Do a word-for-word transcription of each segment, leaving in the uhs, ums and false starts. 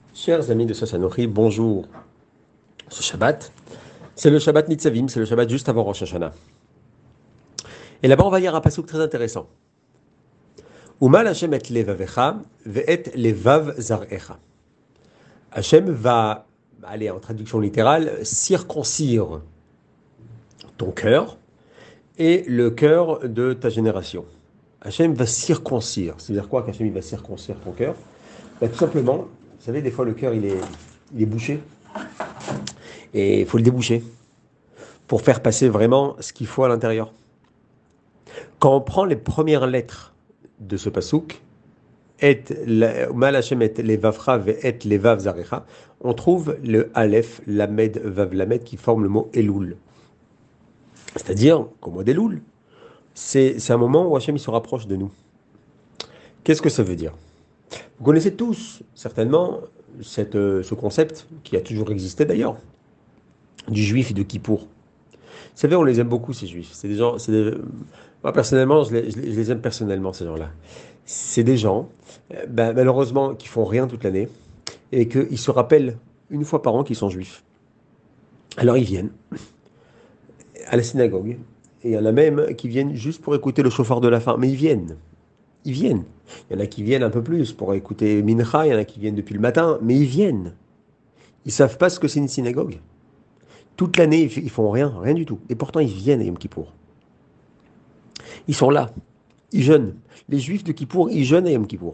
Chers amis de Sosanochi, bonjour. Ce Shabbat, c'est le Shabbat Nitzavim, c'est le Shabbat juste avant Rosh Hashanah. Et là-bas, on va lire un passouk très intéressant. Umal Hashem et levavecha ve'et levav zarecha. Hashem va, allez, en traduction littérale, circoncire ton cœur et le cœur de ta génération. Hashem va circoncire. C'est-à-dire quoi qu'Hashem il va circoncire ton cœur? Ben, tout simplement, vous savez, des fois le cœur il est, il est bouché et il faut le déboucher pour faire passer vraiment ce qu'il faut à l'intérieur. Quand on prend les premières lettres de ce pasouk, et mal Hashem et levavcha et levav zarecha, on trouve le aleph, lamed, vav, lamed qui forme le mot Elul. C'est-à-dire qu'au mot d'Elul, c'est, c'est un moment où Hashem il se rapproche de nous. Qu'est-ce que ça veut dire? Vous connaissez tous certainement cette, euh, ce concept qui a toujours existé d'ailleurs, du juif et de Kippour. Vous savez, on les aime beaucoup, ces juifs. C'est des gens, c'est des... Moi, personnellement, je les, je les- je les aime personnellement, ces gens-là. C'est des gens, euh, ben, malheureusement, qui font rien toute l'année et qu'ils se rappellent une fois par an qu'ils sont juifs. Alors, ils viennent à la synagogue et il y en a même qui viennent juste pour écouter le chauffard de la fin. Mais ils viennent. Ils viennent. Il y en a qui viennent un peu plus pour écouter Mincha, il y en a qui viennent depuis le matin, mais ils viennent. Ils savent pas ce que c'est une synagogue. Toute l'année, ils f- ils font rien, rien du tout. Et pourtant, ils viennent à Yom Kippour. Ils sont là. Ils jeûnent. Les juifs de Kippour, ils jeûnent à Yom Kippour.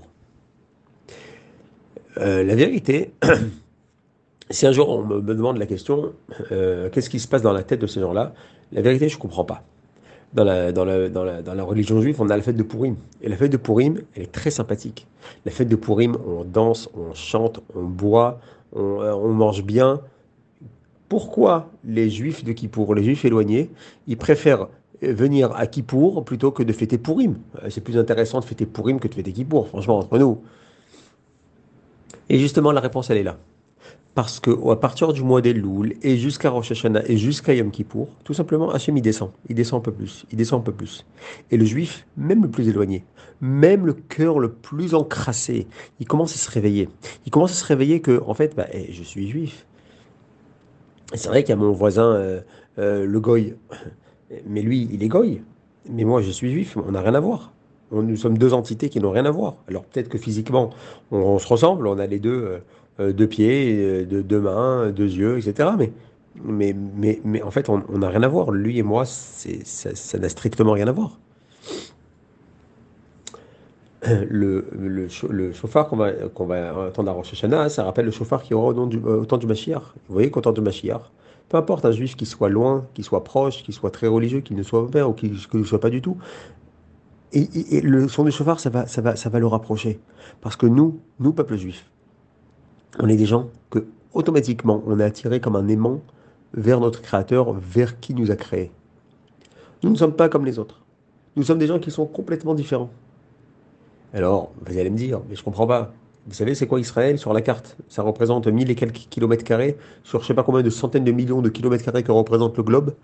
Euh, la vérité, si un jour on me, me demande la question, euh, qu'est-ce qui se passe dans la tête de ces gens-là? La vérité, je ne comprends pas. Dans la, dans, la, dans, la, dans la religion juive, on a la fête de Purim. Et la fête de Purim, elle est très sympathique. La fête de Purim, on danse, on chante, on boit, on, euh, on mange bien. Pourquoi les juifs de Kippour, les juifs éloignés, ils préfèrent venir à Kippour plutôt que de fêter Purim? Euh, C'est plus intéressant de fêter Purim que de fêter Kippour, franchement, entre nous. Et justement, la réponse, elle est là. Parce que à partir du mois d'Elul et jusqu'à Rosh Hashanah et jusqu'à Yom Kippour, tout simplement, Hachem, il descend. Il descend un peu plus. Il descend un peu plus. Et le juif, même le plus éloigné, même le cœur le plus encrassé, il commence à se réveiller. Il commence à se réveiller que, en fait, bah, eh, je suis juif. Et c'est vrai qu'il y a mon voisin, euh, euh, le goy. Mais lui, il est goy. Mais moi, je suis juif. On n'a rien à voir. On- nous sommes deux entités qui n'ont rien à voir. Alors peut-être que physiquement, on, on se ressemble. On a les deux, euh, euh, deux pieds, euh, deux, deux mains, deux yeux, et cetera. Mais, mais, mais, mais en fait, on on n'a rien à voir. Lui et moi, c'est, ça, ça n'a strictement rien à voir. Le, le, chau- le chauffard qu'on va, qu'on va entendre à Rosh Hashanah, ça rappelle le chauffard qui aura au, nom du, euh, au temps du Mashiach. Vous voyez qu'au temps du Mashiach, peu importe un juif qui soit loin, qui soit proche, qui soit très religieux, qui ne soit pas ou qui qui ne le soit pas du tout, et, et- et le son du chauffard, ça va, ça va, ça va le rapprocher. Parce que nous, nous, peuple juif, on est des gens que, automatiquement, on est attirés comme un aimant vers notre Créateur, vers qui nous a créés. Nous ne sommes pas comme les autres. Nous sommes des gens qui sont complètement différents. Alors, vous allez me dire, mais je comprends pas. Vous savez, c'est quoi Israël sur la carte? Ça représente mille et quelques kilomètres carrés sur je sais pas combien de centaines de millions de kilomètres carrés que représente le globe.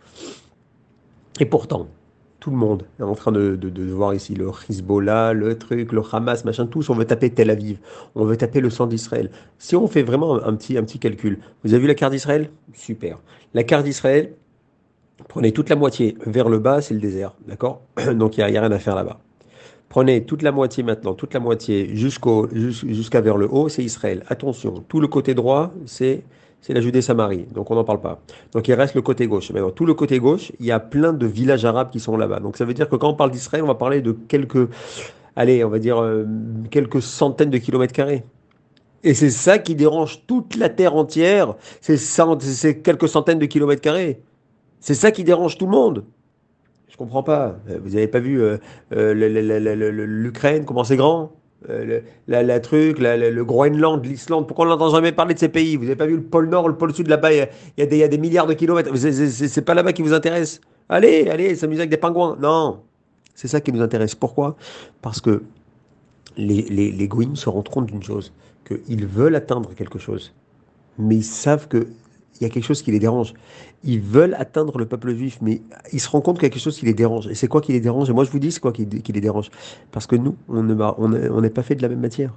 Et pourtant, tout le monde est en train de, de- de voir ici le Hezbollah, le truc, le Hamas, machin, tous, on veut taper Tel Aviv, on veut taper le sang d'Israël. Si on fait vraiment un petit, un petit calcul, vous avez vu la carte d'Israël? Super. La carte d'Israël, prenez toute la moitié vers le bas, c'est le désert, d'accord? Donc il n'y a, il y a rien à faire là-bas. Prenez toute la moitié maintenant, toute la moitié jusqu'au, jus- jusqu'à vers le haut, c'est Israël. Attention, tout le côté droit, c'est c'est la Judée-Samarie, donc on n'en parle pas. Donc il reste le côté gauche. Maintenant, tout le côté gauche, il y a plein de villages arabes qui sont là-bas. Donc ça veut dire que quand on parle d'Israël, on va parler de quelques, allez, on va dire euh, quelques centaines de kilomètres carrés. Et c'est ça qui dérange toute la terre entière, c'est cent- c'est quelques centaines de kilomètres carrés. C'est ça qui dérange tout le monde. Je comprends pas. Euh, Vous avez pas vu euh, euh, le- le- le- le- le- l'Ukraine, comment c'est grand? Euh, le, la, la truc, la- la- le Groenland, l'Islande. Pourquoi on n'entend jamais parler de ces pays? Vous avez pas vu le pôle Nord, le pôle Sud là-bas? Il y a, il y a des, il y a des milliards de kilomètres. C'est c'est- c'est- c'est pas là-bas qui vous intéresse. Allez, allez, s'amuser avec des pingouins. Non, c'est ça qui nous intéresse. Pourquoi? Parce que les, les, les goïms se rendent compte d'une chose, qu'ils veulent atteindre quelque chose mais ils savent qu'il y a quelque chose qui les dérange. Ils veulent atteindre le peuple juif, mais ils se rendent compte qu'il y a quelque chose qui les dérange. Et c'est quoi qui les dérange? Et moi, je vous dis, c'est quoi qui, qui les dérange? Parce que nous, on ne- on n'est on n'est pas fait de la même matière.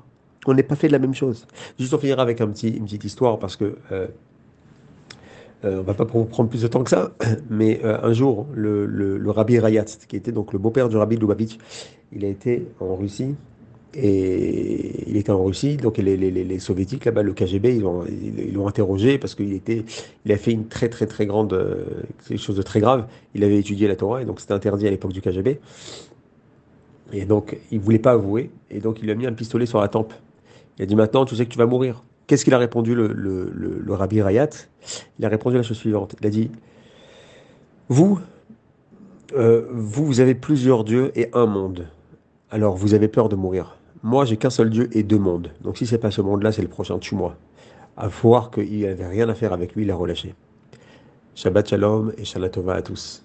On n'est pas fait de la même chose. Juste on finira avec un petit, une petite histoire parce que euh, euh, on va pas pr- prendre plus de temps que ça. Mais euh, un jour, le, le, le rabbi Rayat, qui était donc le beau-père du rabbi Lubavitch, il a été en Russie. Et il était en Russie, donc les, les, les- les soviétiques là-bas, le K G B, ils l'ont ils, ils l'ont interrogé parce qu'il était, il a fait une très très très grande, euh, quelque chose de très grave. Il avait étudié la Torah et donc c'était interdit à l'époque du K G B. Et donc il voulait pas avouer et donc il lui a mis un pistolet sur la tempe. Il a dit maintenant, tu sais que tu vas mourir. Qu'est-ce qu'il a répondu le, le, le, le rabbi Rayat? Il a répondu la chose suivante. Il a dit, vous, euh, vous, vous avez plusieurs dieux et un monde. Alors vous avez peur de mourir. Moi, j'ai qu'un seul Dieu et deux mondes. Donc si c'est pas ce monde-là, c'est le prochain, tue-moi. À voir qu'il n'avait rien à faire avec lui, il a relâché. Shabbat shalom et Shalom Tova à tous.